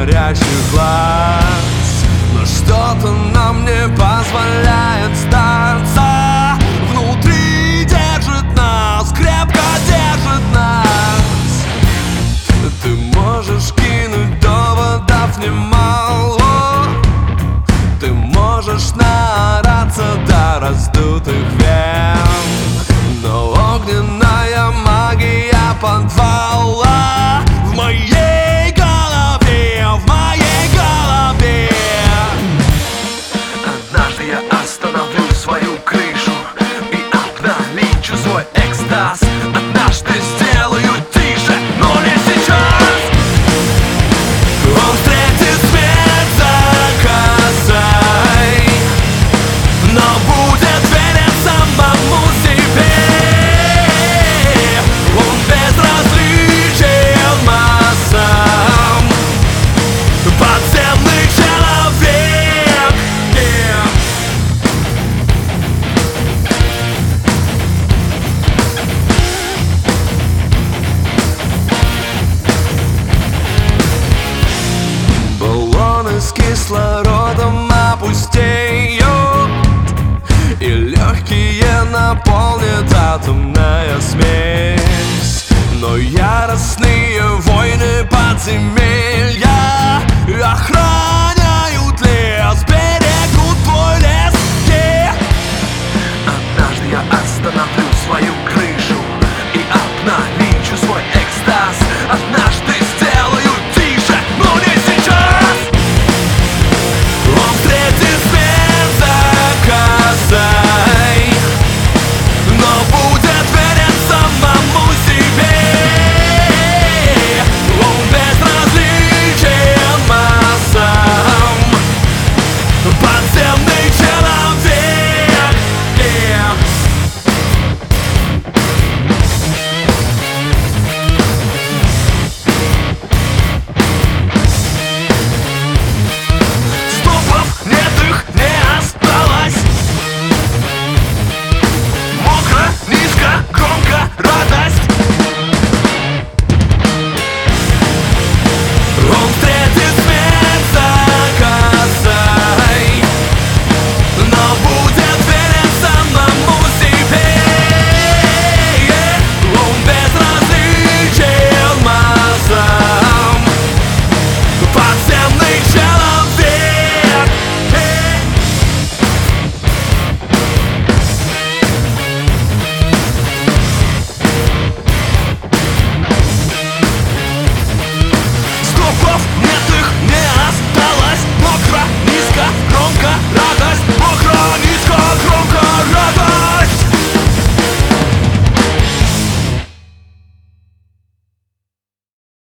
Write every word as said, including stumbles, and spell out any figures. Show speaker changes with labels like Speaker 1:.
Speaker 1: горящих глаз. Но что-то нам не позволяет сдаться. Внутри держит нас, крепко держит нас. Ты можешь кинуть доводов немало. Ты можешь наораться до раздутых вен, но огненная магия подвала в моей голове, в моей голове.
Speaker 2: Однажды я остановлю свою крышу и обналичу свой экстаз. Однажды сделаю тише, но не сейчас.
Speaker 1: Он встретит свет заказай, но будет верен самому себе. Он безразличен массам, подземный человек. Yeah. Баллоны с кислородом опустеют, и легкие наполнит атомная смесь. Но яростные войны подземелья охраняют лес, берегут твой лес. Yeah.
Speaker 2: Однажды я остановлю